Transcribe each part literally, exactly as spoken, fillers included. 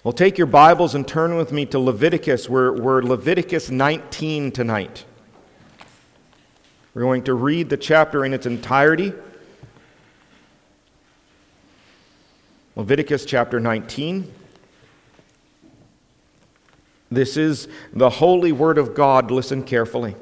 Well, take your Bibles and turn with me to Leviticus. We're, we're Leviticus nineteen tonight. We're going to read the chapter in its entirety. Leviticus chapter nineteen. This is the holy word of God. Listen carefully.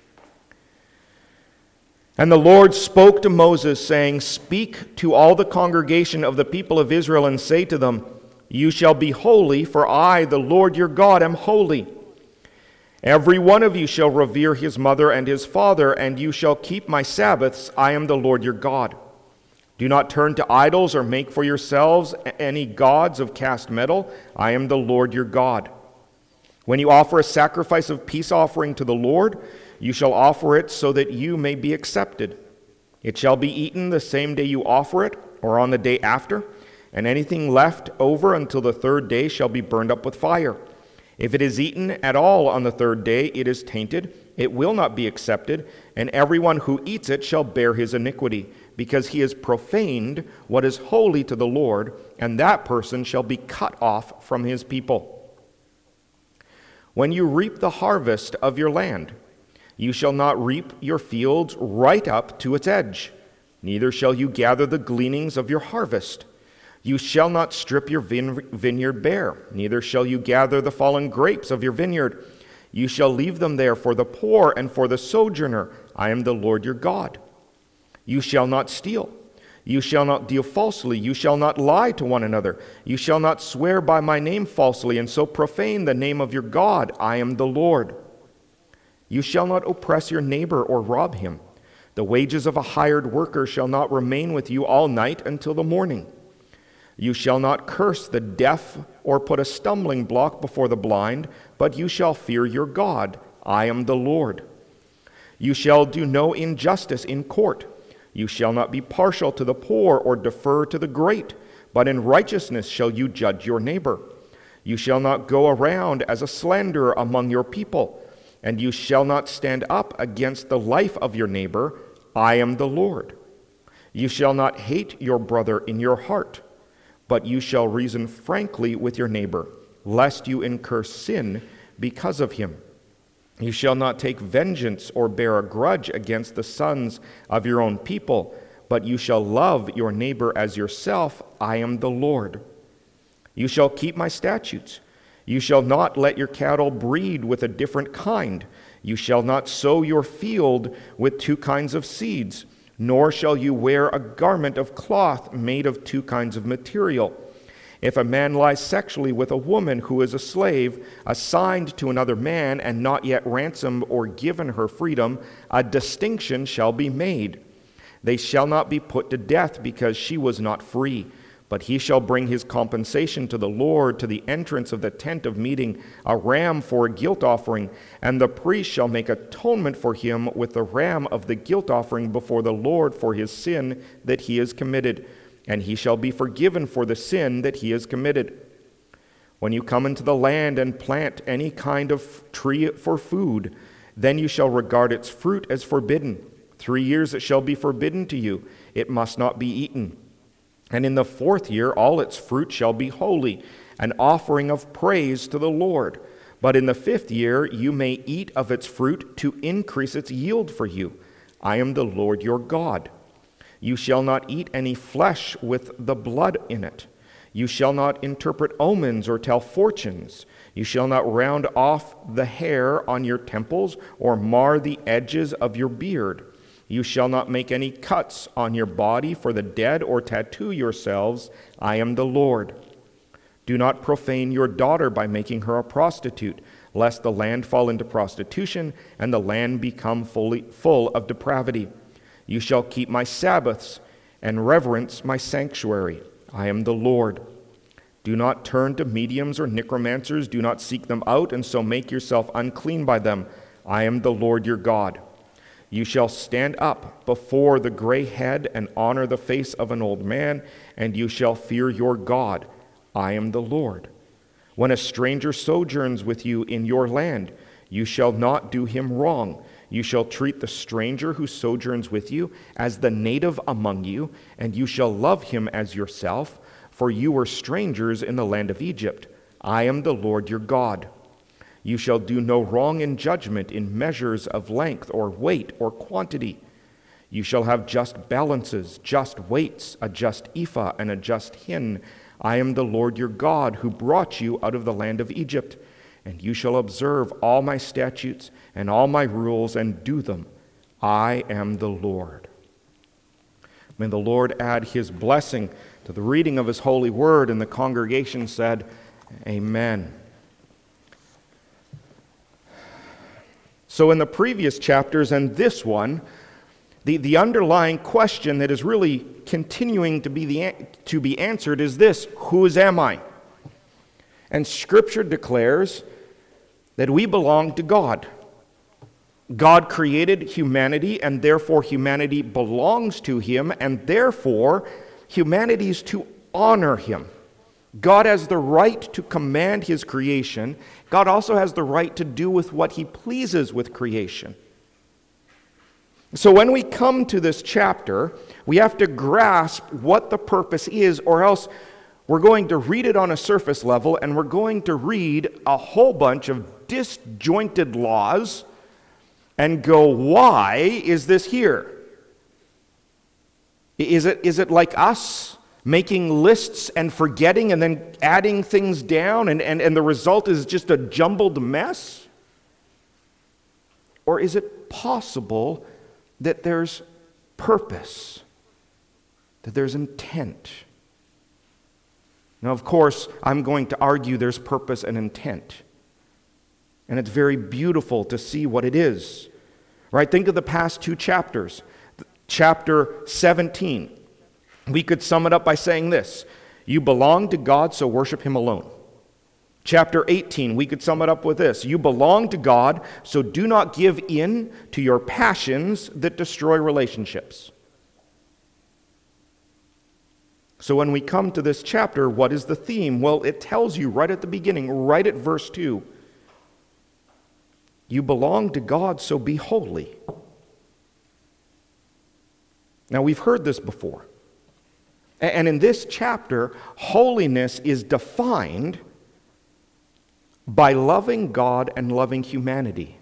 And the Lord spoke to Moses, saying, "Speak to all the congregation of the people of Israel and say to them, You shall be holy, for I, the Lord your God, am holy. Every one of you shall revere his mother and his father, and you shall keep my Sabbaths. I am the Lord your God. Do not turn to idols or make for yourselves any gods of cast metal. I am the Lord your God. When you offer a sacrifice of peace offering to the Lord, you shall offer it so that you may be accepted. It shall be eaten the same day you offer it, or on the day after, and anything left over until the third day shall be burned up with fire. If it is eaten at all on the third day, it is tainted, it will not be accepted, and everyone who eats it shall bear his iniquity, because he has profaned what is holy to the Lord, and that person shall be cut off from his people. When you reap the harvest of your land, you shall not reap your fields right up to its edge, neither shall you gather the gleanings of your harvest. You shall not strip your vineyard bare, neither shall you gather the fallen grapes of your vineyard. You shall leave them there for the poor and for the sojourner. I am the Lord your God. You shall not steal. You shall not deal falsely. You shall not lie to one another. You shall not swear by my name falsely, and so profane the name of your God. I am the Lord. You shall not oppress your neighbor or rob him. The wages of a hired worker shall not remain with you all night until the morning. You shall not curse the deaf or put a stumbling block before the blind, but you shall fear your God. I am the Lord. You shall do no injustice in court. You shall not be partial to the poor or defer to the great, but in righteousness shall you judge your neighbor. You shall not go around as a slanderer among your people, and you shall not stand up against the life of your neighbor. I am the Lord. You shall not hate your brother in your heart, but you shall reason frankly with your neighbor, lest you incur sin because of him. You shall not take vengeance or bear a grudge against the sons of your own people, but you shall love your neighbor as yourself. I am the Lord. You shall keep my statutes. You shall not let your cattle breed with a different kind. You shall not sow your field with two kinds of seeds, nor shall you wear a garment of cloth made of two kinds of material. If a man lies sexually with a woman who is a slave, assigned to another man and not yet ransomed or given her freedom, a distinction shall be made. They shall not be put to death because she was not free, but he shall bring his compensation to the Lord to the entrance of the tent of meeting, a ram for a guilt offering, and the priest shall make atonement for him with the ram of the guilt offering before the Lord for his sin that he has committed, and he shall be forgiven for the sin that he has committed. When you come into the land and plant any kind of tree for food, then you shall regard its fruit as forbidden. Three years it shall be forbidden to you. It must not be eaten. And in the fourth year all its fruit shall be holy, an offering of praise to the Lord. But in the fifth year you may eat of its fruit to increase its yield for you. I am the Lord your God. You shall not eat any flesh with the blood in it. You shall not interpret omens or tell fortunes. You shall not round off the hair on your temples or mar the edges of your beard. You shall not make any cuts on your body for the dead or tattoo yourselves. I am the Lord. Do not profane your daughter by making her a prostitute, lest the land fall into prostitution and the land become fully full of depravity. You shall keep my Sabbaths and reverence my sanctuary. I am the Lord. Do not turn to mediums or necromancers. Do not seek them out and so make yourself unclean by them. I am the Lord your God. You shall stand up before the gray head and honor the face of an old man, and you shall fear your God. I am the Lord. When a stranger sojourns with you in your land, you shall not do him wrong. You shall treat the stranger who sojourns with you as the native among you, and you shall love him as yourself, for you were strangers in the land of Egypt. I am the Lord your God. You shall do no wrong in judgment in measures of length or weight or quantity. You shall have just balances, just weights, a just ephah and a just hin. I am the Lord your God who brought you out of the land of Egypt. And you shall observe all my statutes and all my rules and do them. I am the Lord. May the Lord add his blessing to the reading of his holy word. And the congregation said, Amen. So in the previous chapters and this one, the, the underlying question that is really continuing to be, the, to be answered is this: whose am I? And Scripture declares that we belong to God. God created humanity, and therefore humanity belongs to him, and therefore humanity is to honor him. God has the right to command his creation. God also has the right to do with what he pleases with creation. So when we come to this chapter, we have to grasp what the purpose is, or else we're going to read it on a surface level, and we're going to read a whole bunch of disjointed laws and go, why is this here? Is it, is it like us making lists and forgetting and then adding things down, and, and, and the result is just a jumbled mess? Or is it possible that there's purpose, that there's intent? Now, of course, I'm going to argue there's purpose and intent. And it's very beautiful to see what it is. Right? Think of the past two chapters. Chapter seventeen. We could sum it up by saying this: you belong to God, so worship him alone. Chapter eighteen, we could sum it up with this: you belong to God, so do not give in to your passions that destroy relationships. So when we come to this chapter, what is the theme? Well, it tells you right at the beginning, right at verse two. You belong to God, so be holy. Now, we've heard this before. And in this chapter, holiness is defined by loving God and loving humanity.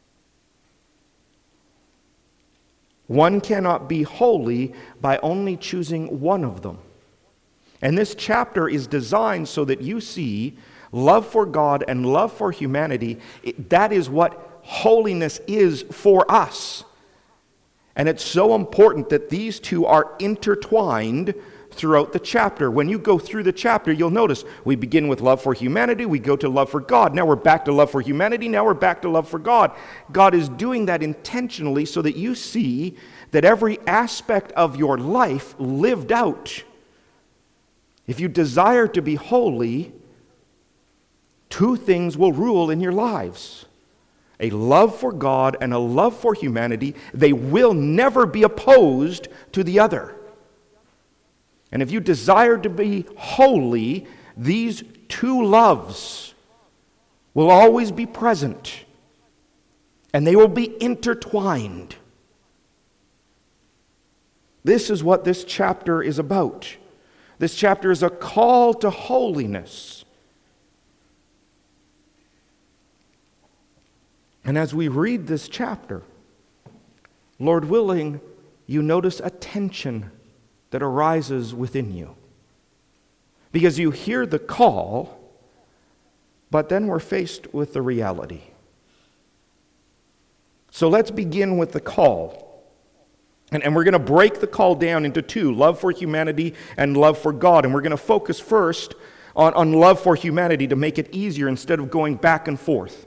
One cannot be holy by only choosing one of them. And this chapter is designed so that you see love for God and love for humanity. It, that is what holiness is for us. And it's so important that these two are intertwined throughout the chapter. When you go through the chapter, you'll notice we begin with love for humanity, we go to love for God. Now we're back to love for humanity, now we're back to love for God. God is doing that intentionally so that you see that every aspect of your life lived out. If you desire to be holy, two things will rule in your lives: a love for God and a love for humanity. They will never be opposed to the other. And if you desire to be holy, these two loves will always be present, and they will be intertwined. This is what this chapter is about. This chapter is a call to holiness. And as we read this chapter, Lord willing, you notice a tension that arises within you. Because you hear the call, but then we're faced with the reality. So let's begin with the call. And, and we're going to break the call down into two: love for humanity and love for God. And we're going to focus first on, on love for humanity to make it easier instead of going back and forth.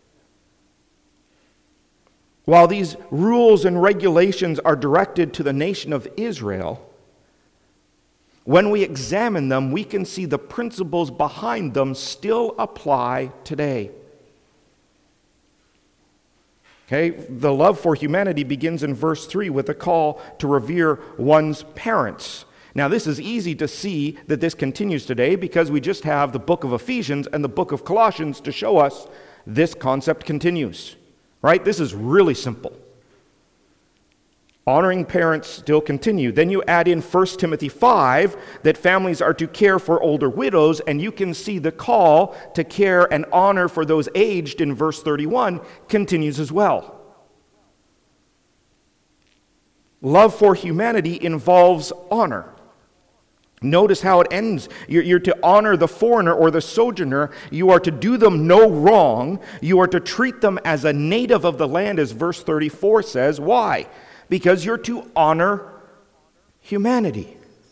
While these rules and regulations are directed to the nation of Israel, when we examine them, we can see the principles behind them still apply today. Okay, the love for humanity begins in verse three with a call to revere one's parents. Now, this is easy to see that this continues today because we just have the book of Ephesians and the book of Colossians to show us this concept continues. Right? This is really simple. Honoring parents still continue. Then you add in First Timothy five, that families are to care for older widows, and you can see the call to care and honor for those aged in verse thirty-one continues as well. Love for humanity involves honor. Notice how it ends. You're, you're to honor the foreigner or the sojourner. You are to do them no wrong. You are to treat them as a native of the land, as verse thirty-four says. Why? Because you're to honor humanity.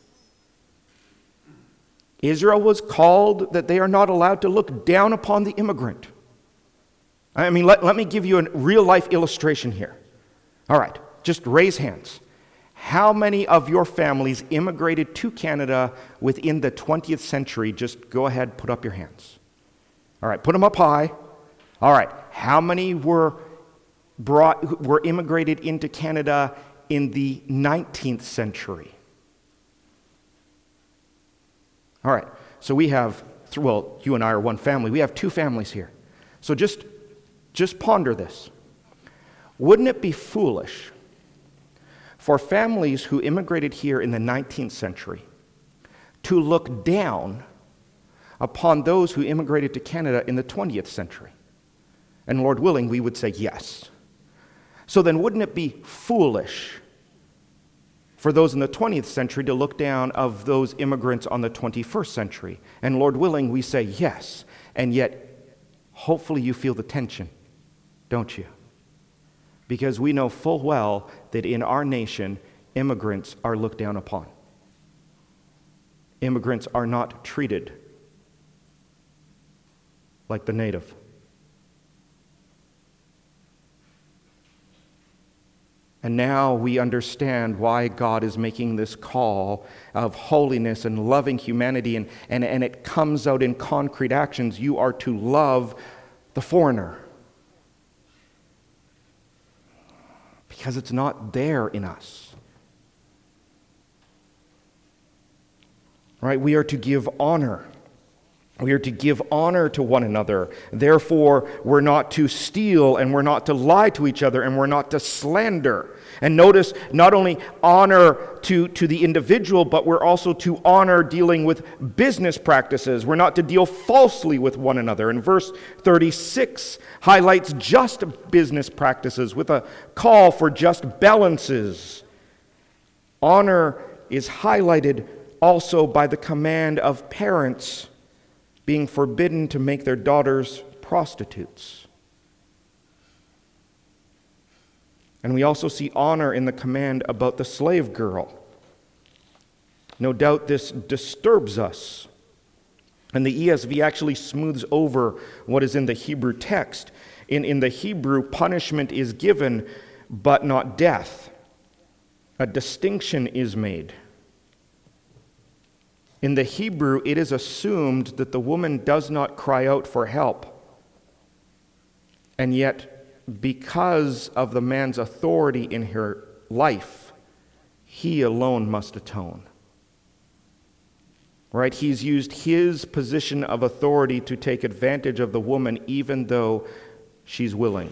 Israel was called that they are not allowed to look down upon the immigrant. I mean, let, let me give you a real-life illustration here. All right, just raise hands. How many of your families immigrated to Canada within the twentieth century? Just go ahead, put up your hands. All right, put them up high. All right, how many were brought were immigrated into Canada in the nineteenth century? All right, so we have, well, you and I are one family. We have two families here. So just, just ponder this. Wouldn't it be foolish for families who immigrated here in the nineteenth century to look down upon those who immigrated to Canada in the twentieth century? And Lord willing, we would say yes. So then wouldn't it be foolish for those in the twentieth century to look down of those immigrants on the twenty-first century? And Lord willing, we say yes. And yet, hopefully you feel the tension, don't you? Because we know full well that in our nation, immigrants are looked down upon. Immigrants are not treated like the native. And now we understand why God is making this call of holiness and loving humanity, and, and, and it comes out in concrete actions. You are to love the foreigner. Because it's not there in us. Right? We are to give honor. We are to give honor to one another. Therefore, we're not to steal, and we're not to lie to each other, and we're not to slander. And notice, not only honor to, to the individual, but we're also to honor dealing with business practices. We're not to deal falsely with one another. And verse thirty-six highlights just business practices with a call for just balances. Honor is highlighted also by the command of parents being forbidden to make their daughters prostitutes. And we also see honor in the command about the slave girl. No doubt this disturbs us. And the E S V actually smooths over what is in the Hebrew text. In, in the Hebrew, punishment is given, but not death. A distinction is made. In the Hebrew, it is assumed that the woman does not cry out for help. And yet, because of the man's authority in her life, he alone must atone. Right? He's used his position of authority to take advantage of the woman, even though she's willing.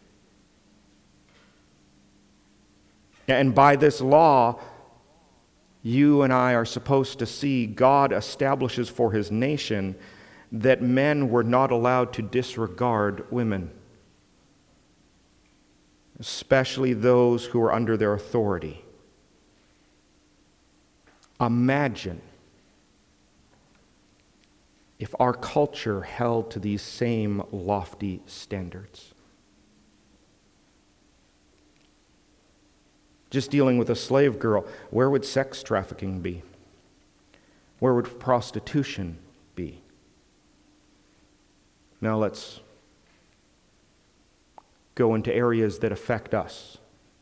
And by this law, you and I are supposed to see God establishes for his nation that men were not allowed to disregard women, especially those who are under their authority. Imagine if our culture held to these same lofty standards. Just dealing with a slave girl, where would sex trafficking be? Where would prostitution be? Now let's go into areas that affect us.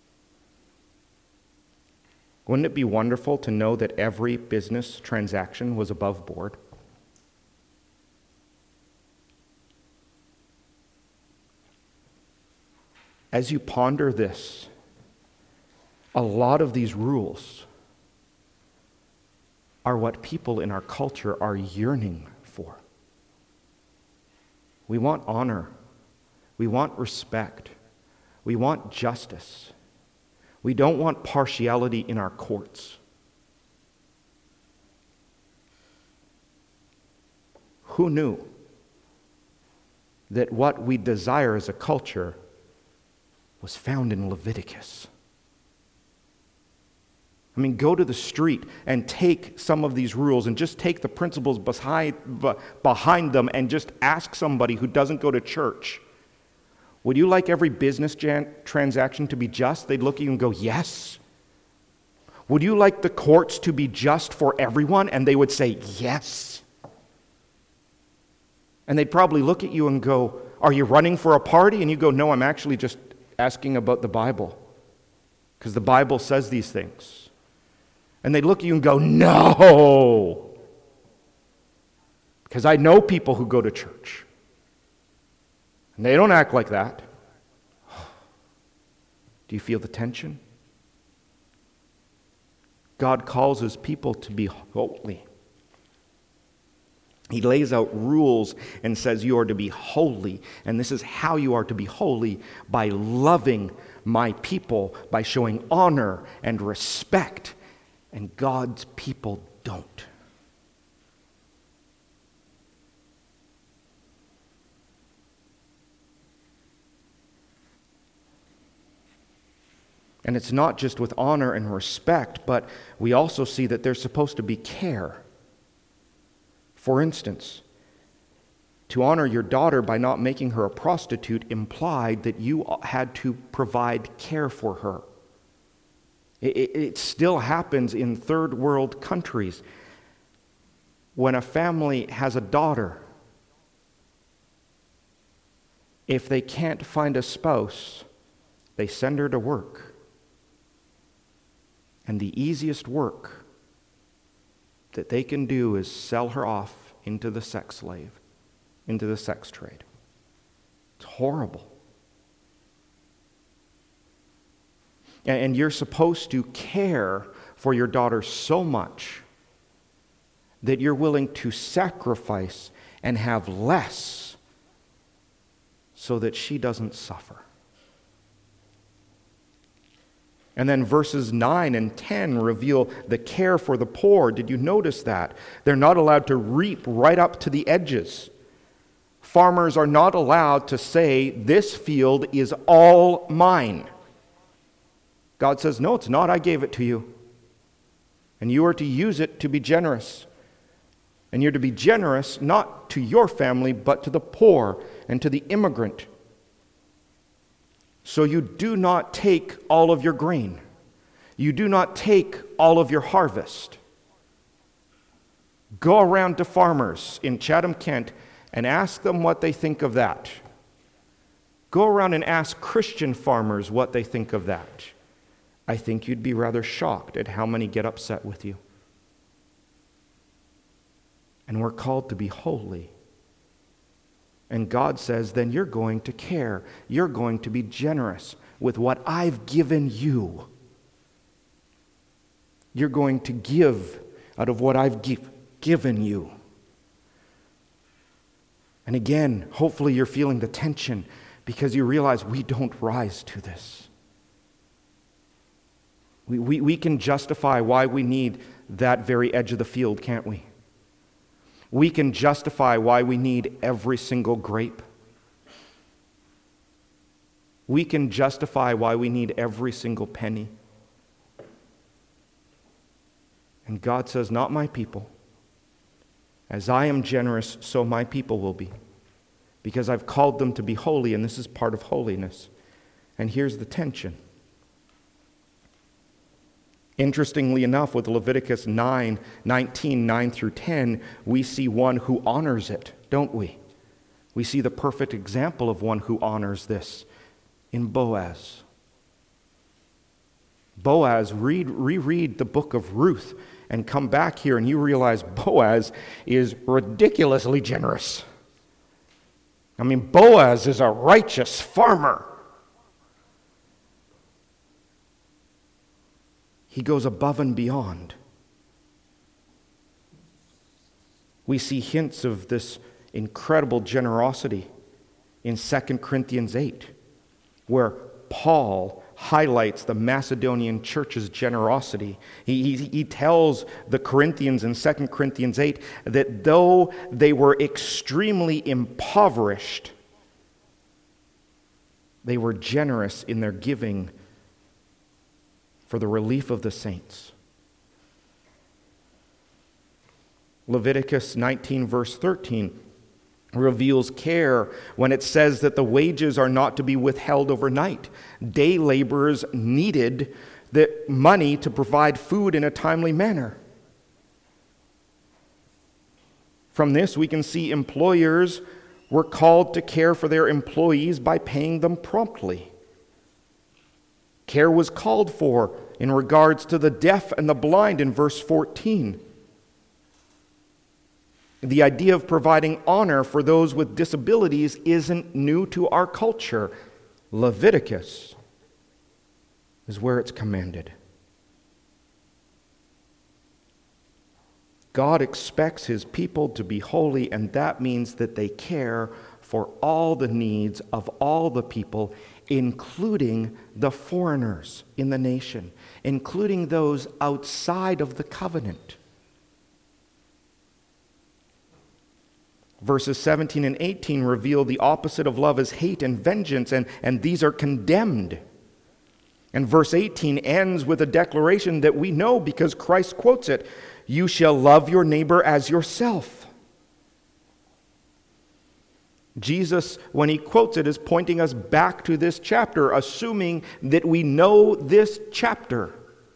Wouldn't it be wonderful to know that every business transaction was above board? As you ponder this, a lot of these rules are what people in our culture are yearning for. We want honor. We want respect. We want justice. We don't want partiality in our courts. Who knew that what we desire as a culture was found in Leviticus? I mean, go to the street and take some of these rules and just take the principles behind, behind them and just ask somebody who doesn't go to church, would you like every business jan- transaction to be just? They'd look at you and go, yes. Would you like the courts to be just for everyone? And they would say, yes. And they'd probably look at you and go, are you running for a party? And you go, no, I'm actually just asking about the Bible, because the Bible says these things. And they'd look at you and go, no, because I know people who go to church, and they don't act like that. Do you feel the tension? God calls his people to be holy. He lays out rules and says you are to be holy. And this is how you are to be holy: by loving my people, by showing honor and respect. And God's people don't. And it's not just with honor and respect, but we also see that there's supposed to be care. For instance, to honor your daughter by not making her a prostitute implied that you had to provide care for her. It, it, it still happens in third world countries. When a family has a daughter, if they can't find a spouse, they send her to work. And the easiest work that they can do is sell her off into the sex slave, into the sex trade. It's horrible. And you're supposed to care for your daughter so much that you're willing to sacrifice and have less so that she doesn't suffer. And then verses nine and ten reveal the care for the poor. Did you notice that? They're not allowed to reap right up to the edges. Farmers are not allowed to say, this field is all mine. God says, no, it's not. I gave it to you. And you are to use it to be generous. And you're to be generous not to your family, but to the poor and to the immigrant. So you do not take all of your grain. You do not take all of your harvest. Go around to farmers in Chatham, Kent, and ask them what they think of that. Go around and ask Christian farmers what they think of that. I think you'd be rather shocked at how many get upset with you. And we're called to be holy. And God says, then you're going to care. You're going to be generous with what I've given you. You're going to give out of what I've give, given you. And again, hopefully you're feeling the tension because you realize we don't rise to this. We, we, we can justify why we need that very edge of the field, can't we? We can justify why we need every single grape. We can justify why we need every single penny. And God says, not my people. As I am generous, so my people will be. Because I've called them to be holy, and this is part of holiness. And here's the tension. Interestingly enough, with Leviticus nine, nineteen, nine through ten, we see one who honors it, don't we? We see the perfect example of one who honors this in Boaz. Boaz, read, reread the book of Ruth and come back here and you realize Boaz is ridiculously generous. I mean, Boaz is a righteous farmer. He goes above and beyond. We see hints of this incredible generosity in Second Corinthians eight, where Paul highlights the Macedonian church's generosity. He, he, he tells the Corinthians in Second Corinthians eight that though they were extremely impoverished, they were generous in their giving for the relief of the saints. Leviticus nineteen, verse thirteen, reveals care when it says that the wages are not to be withheld overnight. Day laborers needed the money to provide food in a timely manner. From this, we can see employers were called to care for their employees by paying them promptly. Care was called for in regards to the deaf and the blind in verse fourteen. The idea of providing honor for those with disabilities isn't new to our culture. Leviticus is where it's commanded. God expects his people to be holy, and that means that they care for all the needs of all the people, including the foreigners in the nation, including those outside of the covenant. Verses seventeen and eighteen reveal the opposite of love is hate and vengeance, and, and these are condemned. And verse eighteen ends with a declaration that we know because Christ quotes it, "You shall love your neighbor as yourself." Jesus, when he quotes it, is pointing us back to this chapter, assuming that we know this chapter.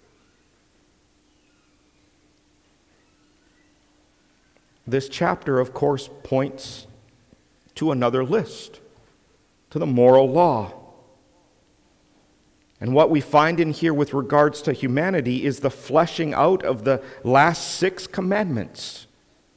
This chapter, of course, points to another list, to the moral law. And what we find in here with regards to humanity is the fleshing out of the last six commandments.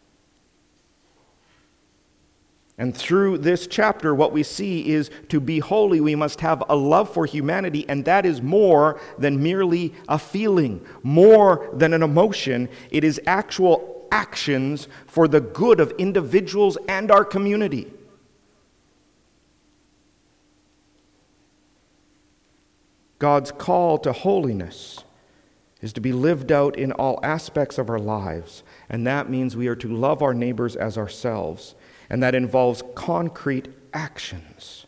And through this chapter, what we see is to be holy, we must have a love for humanity, and that is more than merely a feeling, more than an emotion. It is actual actions for the good of individuals and our community. God's call to holiness is to be lived out in all aspects of our lives, and that means we are to love our neighbors as ourselves, and that involves concrete actions.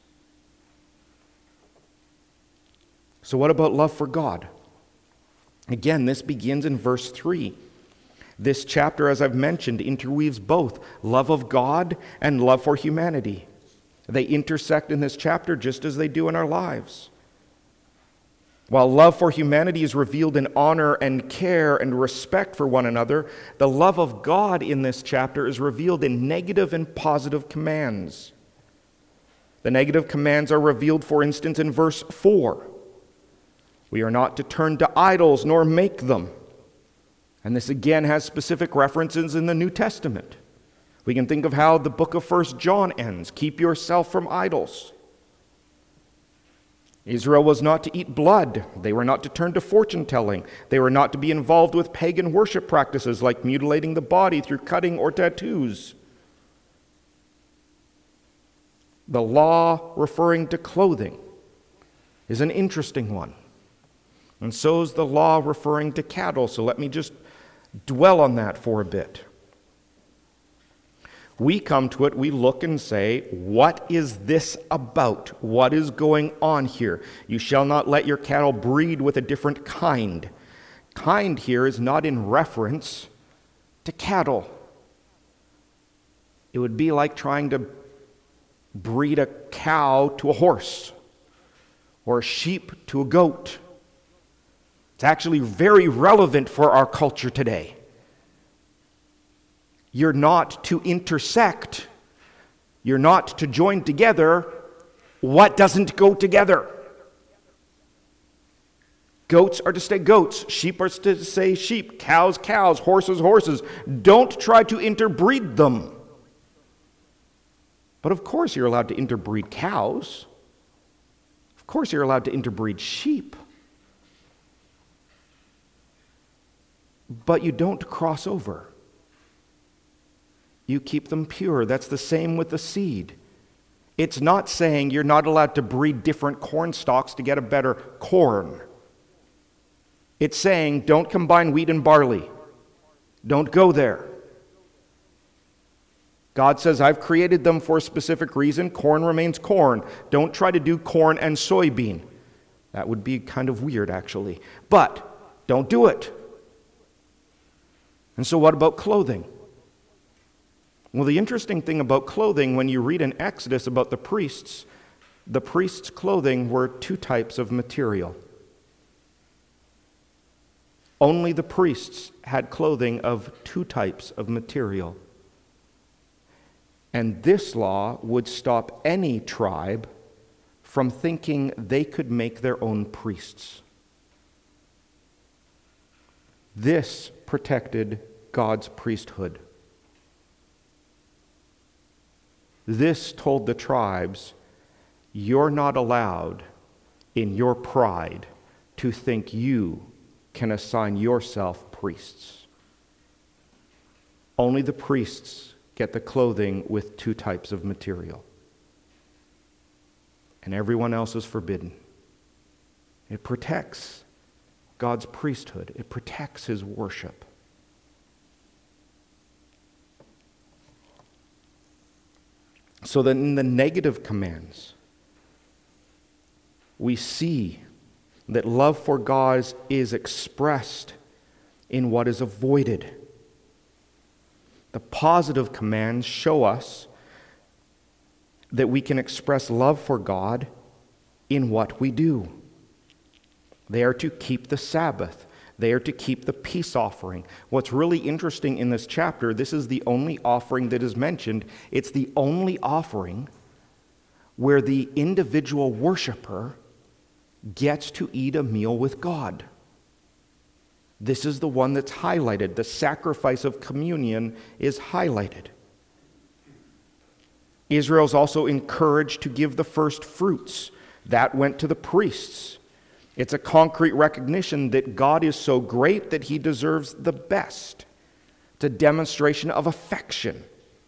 So what about love for God? Again, this begins in verse three. This chapter, as I've mentioned, interweaves both love of God and love for humanity. They intersect in this chapter just as they do in our lives. While love for humanity is revealed in honor and care and respect for one another, the love of God in this chapter is revealed in negative and positive commands. The negative commands are revealed, for instance, in verse four. We are not to turn to idols nor make them. And this again has specific references in the New Testament. We can think of how the book of First John ends. Keep yourself from idols. Israel was not to eat blood. They were not to turn to fortune-telling. They were not to be involved with pagan worship practices like mutilating the body through cutting or tattoos. The law referring to clothing is an interesting one. And so is the law referring to cattle. So let me just dwell on that for a bit. We come to it, we look and say, what is this about? What is going on here? You shall not let your cattle breed with a different kind. Kind here is not in reference to cattle. It would be like trying to breed a cow to a horse or a sheep to a goat. It's actually very relevant for our culture today. You're not to intersect. You're not to join together what doesn't go together. Goats are to stay goats. Sheep are to stay sheep. Cows, cows. Horses, horses. Don't try to interbreed them. But of course you're allowed to interbreed cows. Of course you're allowed to interbreed sheep. But you don't cross over. You keep them pure. That's the same with the seed. It's not saying you're not allowed to breed different corn stalks to get a better corn. It's saying don't combine wheat and barley. Don't go there. God says, I've created them for a specific reason. Corn remains corn. Don't try to do corn and soybean. That would be kind of weird, actually. But don't do it. And so what about clothing? Well, the interesting thing about clothing, when you read in Exodus about the priests, the priests' clothing were two types of material. Only the priests had clothing of two types of material. And this law would stop any tribe from thinking they could make their own priests. This protected God's priesthood. This told the tribes, you're not allowed in your pride to think you can assign yourself priests. Only the priests get the clothing with two types of material. And everyone else is forbidden. It protects God's priesthood. It protects his worship. So that in the negative commands, we see that love for God is expressed in what is avoided. The positive commands show us that we can express love for God in what we do. They are to keep the Sabbath. They are to keep the peace offering. What's really interesting in this chapter, this is the only offering that is mentioned. It's the only offering where the individual worshiper gets to eat a meal with God. This is the one that's highlighted. The sacrifice of communion is highlighted. Israel's also encouraged to give the first fruits. That went to the priests. It's a concrete recognition that God is so great that he deserves the best. It's a demonstration of affection.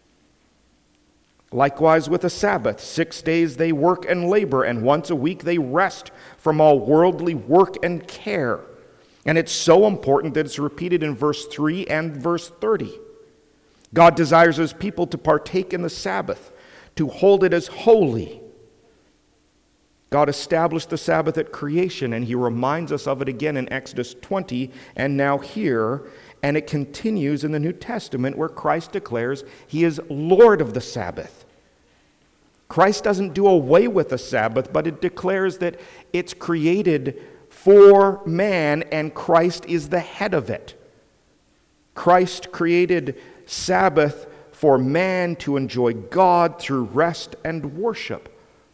Likewise with the Sabbath, six days they work and labor, and once a week they rest from all worldly work and care. And it's so important that it's repeated in verse three and verse thirty. God desires his people to partake in the Sabbath, to hold it as holy. God established the Sabbath at creation, and he reminds us of it again in Exodus twenty, and now here, and it continues in the New Testament where Christ declares he is Lord of the Sabbath. Christ doesn't do away with the Sabbath, but it declares that it's created for man, and Christ is the head of it. Christ created Sabbath for man to enjoy God through rest and worship.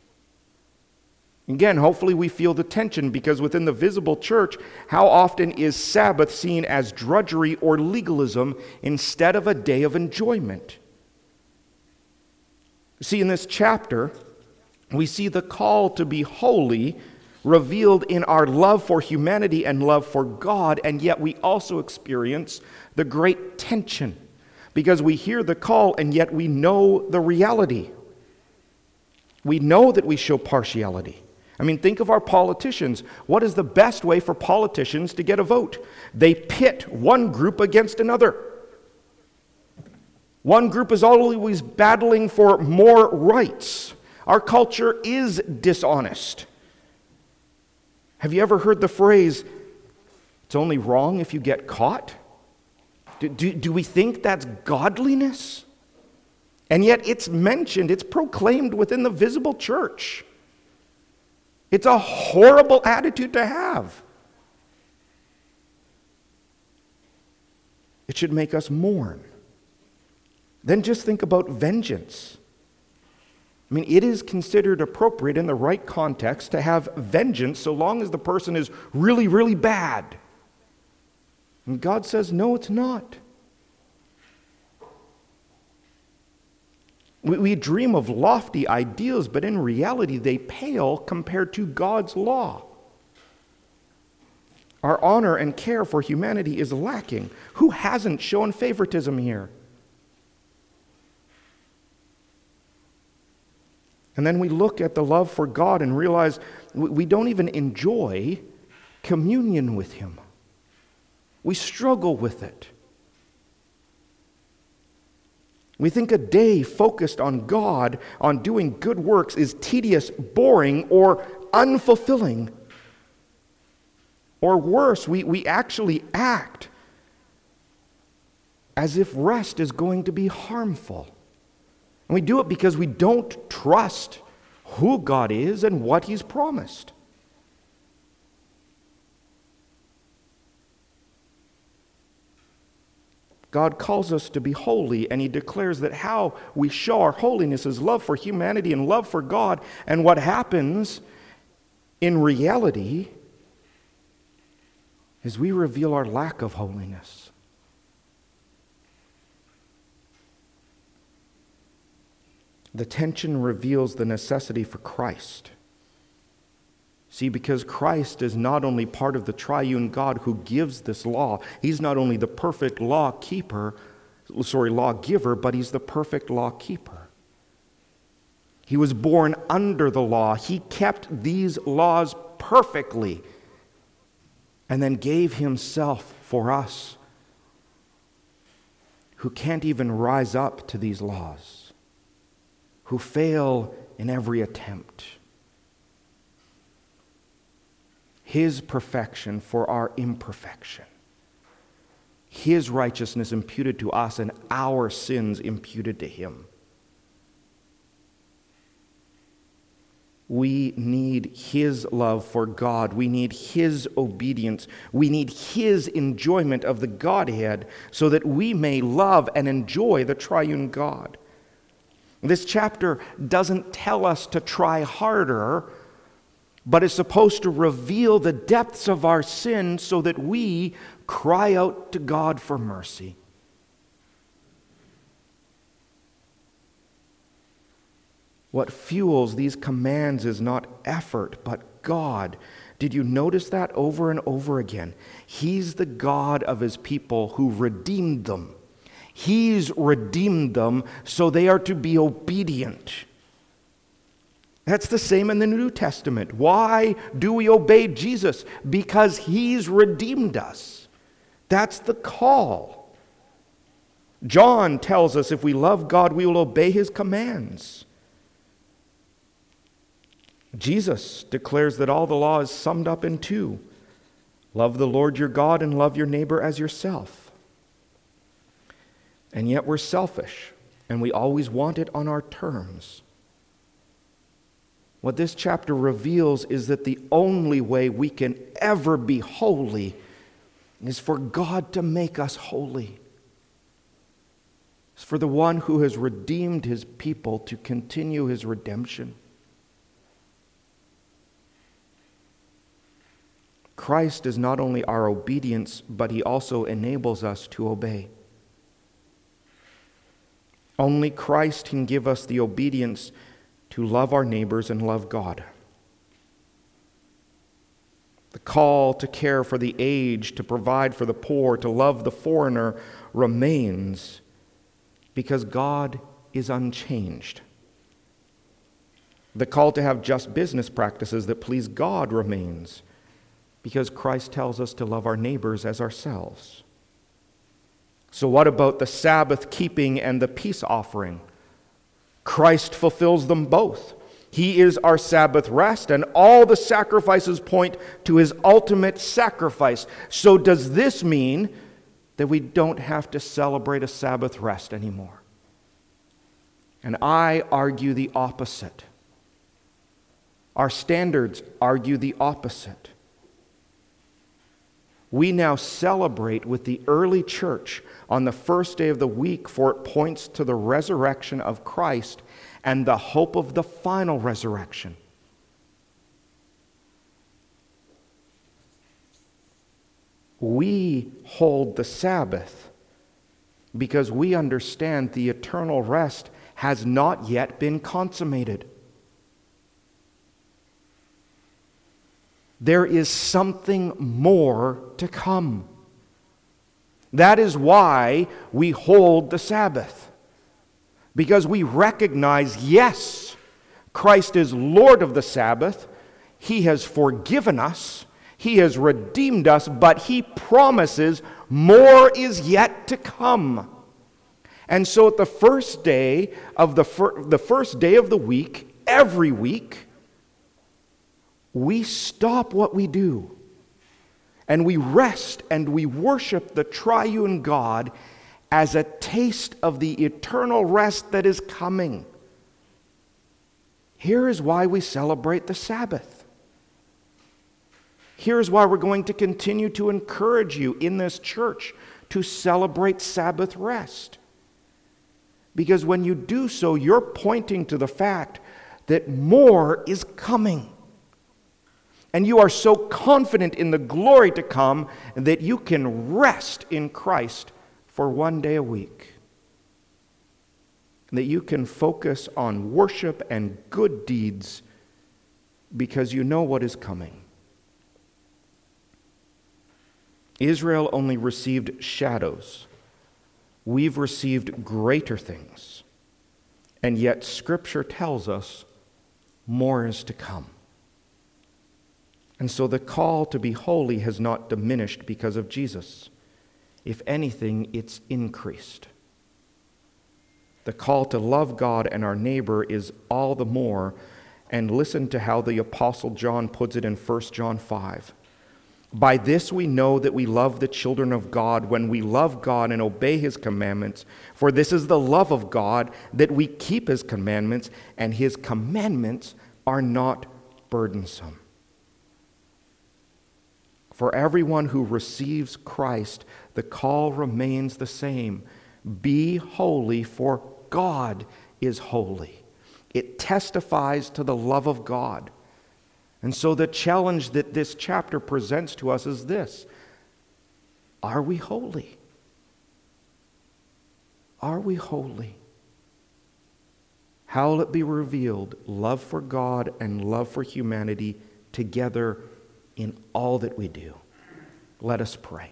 Again, hopefully we feel the tension, because within the visible church, how often is Sabbath seen as drudgery or legalism instead of a day of enjoyment? See, in this chapter, we see the call to be holy revealed in our love for humanity and love for God, and yet we also experience the great tension, because we hear the call and yet we know the reality. We know that we show partiality. I mean, think of our politicians. What is the best way for politicians to get a vote? They pit one group against another. One group is always battling for more rights. Our culture is dishonest. Have you ever heard the phrase, it's only wrong if you get caught? Do, do, do we think that's godliness? And yet it's mentioned, it's proclaimed within the visible church. It's a horrible attitude to have. It should make us mourn. Then just think about vengeance. I mean, it is considered appropriate in the right context to have vengeance so long as the person is really, really bad. And God says, no, it's not. We, we dream of lofty ideals, but in reality, they pale compared to God's law. Our honor and care for humanity is lacking. Who hasn't shown favoritism here? And then we look at the love for God and realize we don't even enjoy communion with Him. We struggle with it. We think a day focused on God, on doing good works, is tedious, boring, or unfulfilling. Or worse, we, we actually act as if rest is going to be harmful. And we do it because we don't trust who God is and what He's promised. God calls us to be holy, and He declares that how we show our holiness is love for humanity and love for God. And what happens in reality is we reveal our lack of holiness. The tension reveals the necessity for Christ. See, because Christ is not only part of the triune God who gives this law, He's not only the perfect law keeper, sorry, lawgiver, but He's the perfect law keeper. He was born under the law. He kept these laws perfectly and then gave Himself for us who can't even rise up to these laws, who fail in every attempt. His perfection for our imperfection. His righteousness imputed to us and our sins imputed to Him. We need His love for God. We need His obedience. We need His enjoyment of the Godhead so that we may love and enjoy the triune God. This chapter doesn't tell us to try harder, but is supposed to reveal the depths of our sin so that we cry out to God for mercy. What fuels these commands is not effort, but God. Did you notice that over and over again? He's the God of His people who redeemed them. He's redeemed them, so they are to be obedient. That's the same in the New Testament. Why do we obey Jesus? Because He's redeemed us. That's the call. John tells us if we love God, we will obey His commands. Jesus declares that all the law is summed up in two. Love the Lord your God and love your neighbor as yourself. And yet we're selfish, and we always want it on our terms. What this chapter reveals is that the only way we can ever be holy is for God to make us holy. It's for the one who has redeemed His people to continue His redemption. Christ is not only our obedience, but He also enables us to obey. Only Christ can give us the obedience to love our neighbors and love God. The call to care for the aged, to provide for the poor, to love the foreigner remains because God is unchanged. The call to have just business practices that please God remains because Christ tells us to love our neighbors as ourselves. So what about the Sabbath keeping and the peace offering? Christ fulfills them both. He is our Sabbath rest, and all the sacrifices point to His ultimate sacrifice. So does this mean that we don't have to celebrate a Sabbath rest anymore? And I argue the opposite. Our standards argue the opposite. We now celebrate with the early church on the first day of the week, for it points to the resurrection of Christ and the hope of the final resurrection. We hold the Sabbath because we understand the eternal rest has not yet been consummated. There is something more to come. That is why we hold the Sabbath. Because we recognize, yes, Christ is Lord of the Sabbath. He has forgiven us. He has redeemed us, but he promises more is yet to come. And so at the first day of the, fir- the first day of the week, every week, we stop what we do and we rest and we worship the triune God as a taste of the eternal rest that is coming. Here is why we celebrate the Sabbath. Here's why we're going to continue to encourage you in this church to celebrate Sabbath rest. Because when you do so, you're pointing to the fact that more is coming. And you are so confident in the glory to come that you can rest in Christ for one day a week. That you can focus on worship and good deeds because you know what is coming. Israel only received shadows. We've received greater things. And yet Scripture tells us more is to come. And so the call to be holy has not diminished because of Jesus. If anything, it's increased. The call to love God and our neighbor is all the more, and listen to how the Apostle John puts it in First John five. By this we know that we love the children of God, when we love God and obey his commandments. For this is the love of God, that we keep his commandments, and his commandments are not burdensome. For everyone who receives Christ, the call remains the same. Be holy, for God is holy. It testifies to the love of God. And so the challenge that this chapter presents to us is this: are we holy? Are we holy? How will it be revealed? Love for God and love for humanity together in all that we do. Let us pray.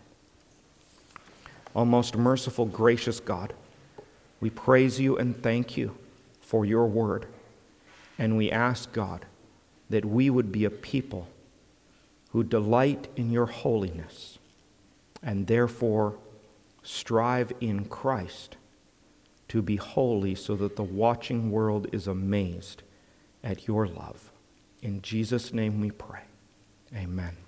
O most merciful, gracious God, we praise you and thank you for your word. And we ask, God, that we would be a people who delight in your holiness and therefore strive in Christ to be holy, so that the watching world is amazed at your love. In Jesus' name we pray. Amen.